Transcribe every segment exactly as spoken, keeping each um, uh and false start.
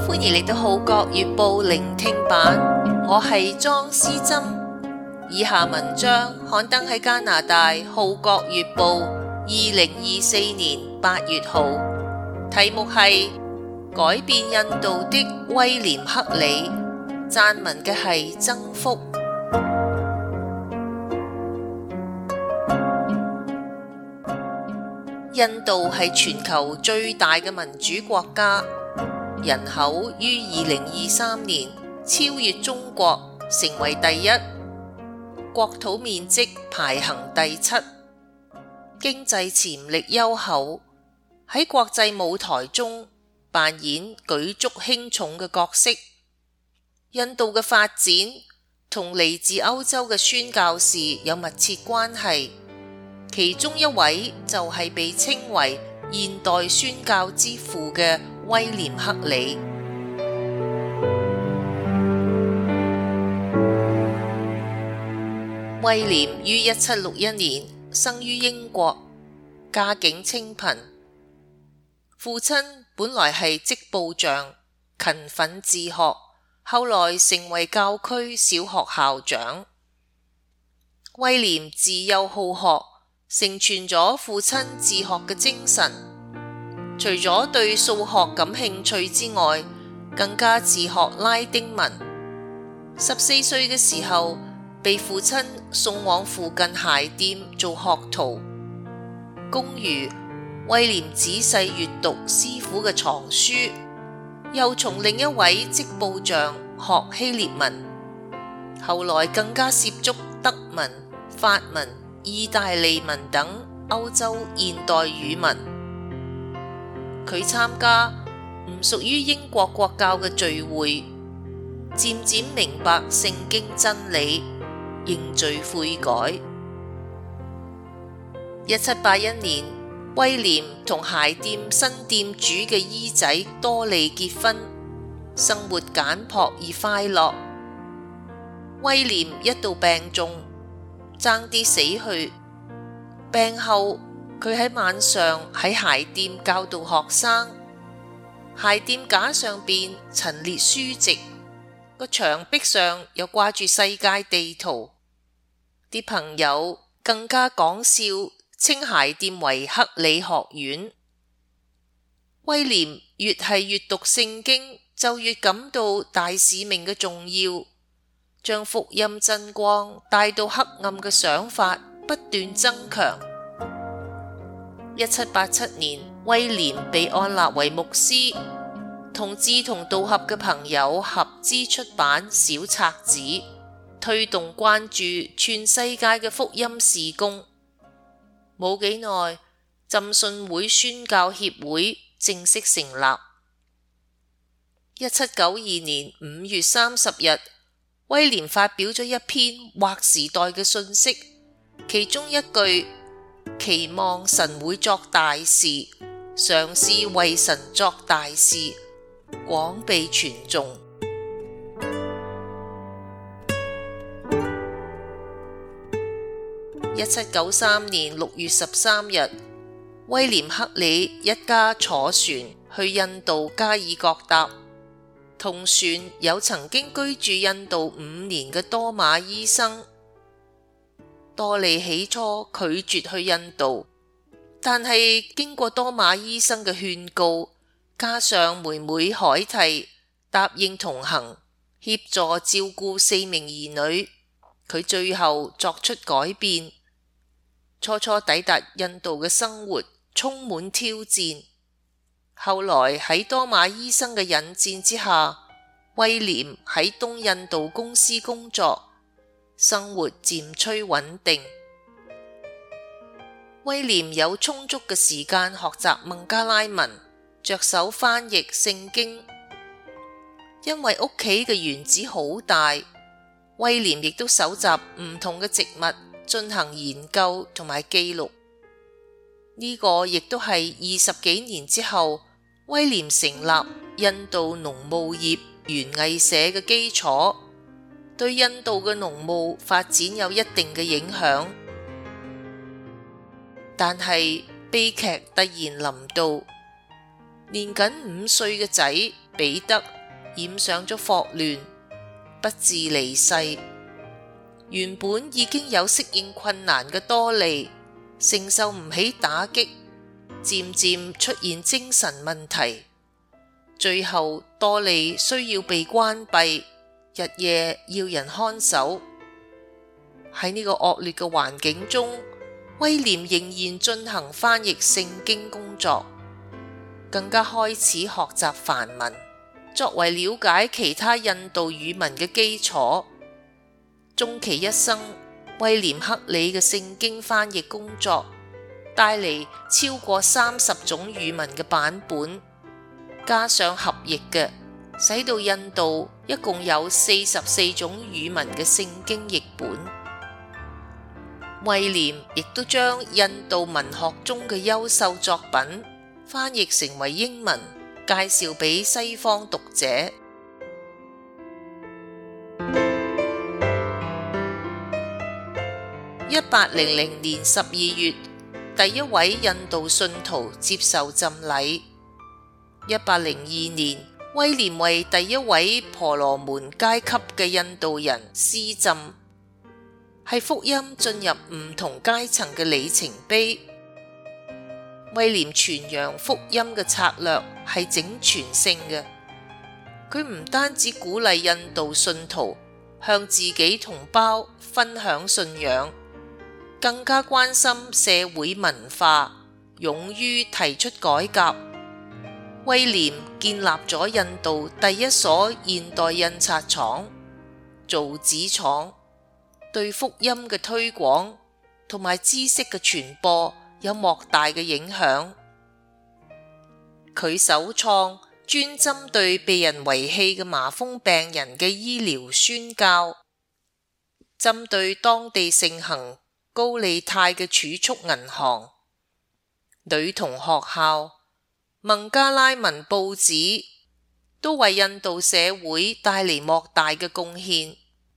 歡迎嚟到《號角月報》聆聽版，我係莊思珍。以下文章刊登喺加拿大《號角月報》二零二四年八月號，題目係改變印度的威廉克里，撰文嘅係曾福。印度係全球最大嘅民主國家，人口於二零二三年超越中國，成為第一，國土面積排行第七，經濟潛力優厚，喺國際舞台中扮演舉足輕重嘅角色。印度嘅發展同嚟自歐洲嘅宣教士有密切關係，其中一位就係被稱為現代宣教之父嘅威廉克里。威廉於一七六一年生於英國，家境清貧，父親本來係織布匠，勤奮自學，後來成為教區小學校長。威廉自幼好學，承傳咗父親自學嘅精神，除咗對數學感興趣之外，更加自學拉丁文。十四歲嘅時候，被父親送往附近鞋店做學徒。工餘，威廉仔細閱讀師傅嘅藏書，又從另一位織布匠學希臘文，後來更加涉足德文、法文、意大利文等歐洲現代語文。佢參加唔屬於英國國教嘅聚會，漸漸明白聖經真理，認罪悔改。一七八一年，威廉同鞋店新店主嘅姨仔多利結婚，生活簡樸而快樂。威廉一度病重，爭啲死去。病後，佢喺晚上喺鞋店教導學生，鞋店架上邊陳列書籍，個牆壁上又掛住世界地圖。啲朋友更加講笑，稱鞋店為克里學院。威廉越係閱讀聖經，就越感到大使命嘅重要，將福音真光帶到黑暗嘅想法不斷增強。一七八七年，威廉被按立為牧師，同志同道合嘅朋友合資出版小冊子，推動關注全世界嘅福音事工。冇幾耐，浸信會宣教協會正式成立。一七九二年五月三十日，威廉發表咗一篇劃時代嘅信息，其中一句期望神會作大事，嘗試為神作大事，廣被傳頌。一七九三年六月十三日，威廉克里一家坐船去印度加爾各答，同船有曾經居住印度五年嘅多馬醫生。多利起初拒絕去印度，但係經過多馬醫生嘅勸告，加上妹妹海蒂答應同行，協助照顧四名兒女，佢最後作出改變。初初抵達印度嘅生活充滿挑戰，後來喺多馬醫生嘅引薦之下，威廉喺東印度公司工作，生活漸趨穩定。威廉有充足嘅時間學習孟加拉文，着手翻譯聖經。因為屋企嘅園子好大，威廉亦都搜集唔同嘅植物進行研究同埋記錄。呢個亦都係二十幾年之後，威廉成立印度農務業園藝社嘅基礎，對印度嘅農務發展有一定嘅影響。但係悲劇突然臨到，年僅五歲嘅仔彼得染上咗霍亂，不治離世。原本已經有適應困難嘅多利，承受唔起打擊，漸漸出現精神問題。最後多利需要被關閉，日夜要人看守。喺呢個惡劣嘅環境中，威廉仍然進行翻譯聖經工作，更加開始學習梵文，作為了解其他印度語文嘅基礎。終其一生，威廉克里嘅聖經翻譯工作帶嚟超過三十種語文嘅版本，加上合譯嘅，使到印度一共有四十四種語文嘅聖經譯本。威廉亦都將印度文學中嘅優秀作品翻譯成為英文，介紹俾西方讀者。一八零零年十二月，第一位印度信徒接受浸禮。一八零二年，威廉為第一位婆羅門階級嘅印度人施浸，係福音進入唔同階層嘅里程碑。威廉傳揚福音嘅策略係整全性嘅，佢唔單止鼓勵印度信徒向自己同胞分享信仰，更加關心社會文化，勇於提出改革。威廉建立咗印度第一所現代印刷廠、造紙廠，對福音嘅推廣同埋知識嘅傳播有莫大嘅影響。佢首創專針對被人遺棄嘅麻風病人嘅醫療宣教，針對當地盛行高利貸嘅儲蓄銀行、女童學校、孟加拉文報紙，都為印度社會帶嚟莫大嘅貢獻。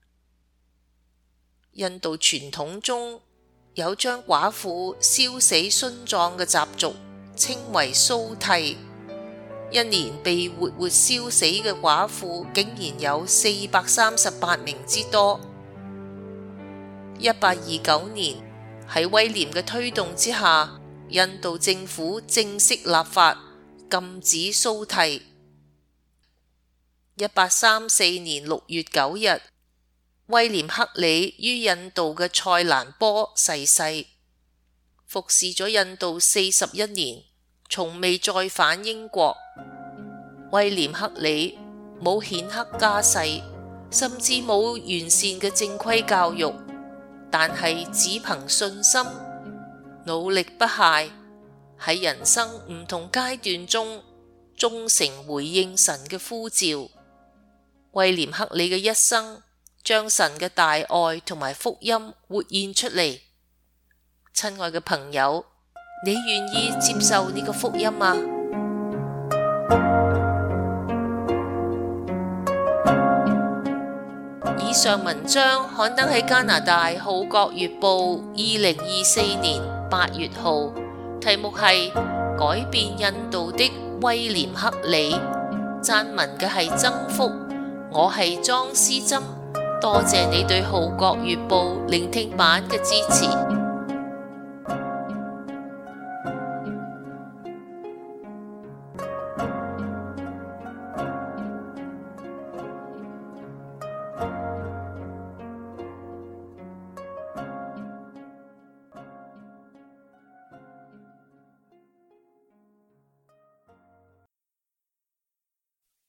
印度傳統中有將寡婦燒死殉葬嘅習俗，稱為蘇剃。一年被活活燒死嘅寡婦竟然有四百三十八名之多。一八二九年，喺威廉嘅推動之下，印度政府正式立法禁止蘇剃。一八三四年六月九日，威廉克里於印度嘅塞蘭坡逝世，服侍咗印度四十一年，從未再返英國。威廉克里冇顯赫家世，甚至冇完善嘅正規教育，但係只憑信心、努力不懈，喺人生唔同階段中忠誠回應神嘅呼召。威廉克里嘅一生將神嘅大愛同埋福音活現出嚟。親愛嘅朋友，你願意接受呢個福音嗎？以上文章刊登喺加拿大《號角月報》二零二四年八月號，題目係改變印度的威廉克里。撰文嘅係曾福，我係莊思珍。多謝你對《號角月報》聆聽版嘅支持。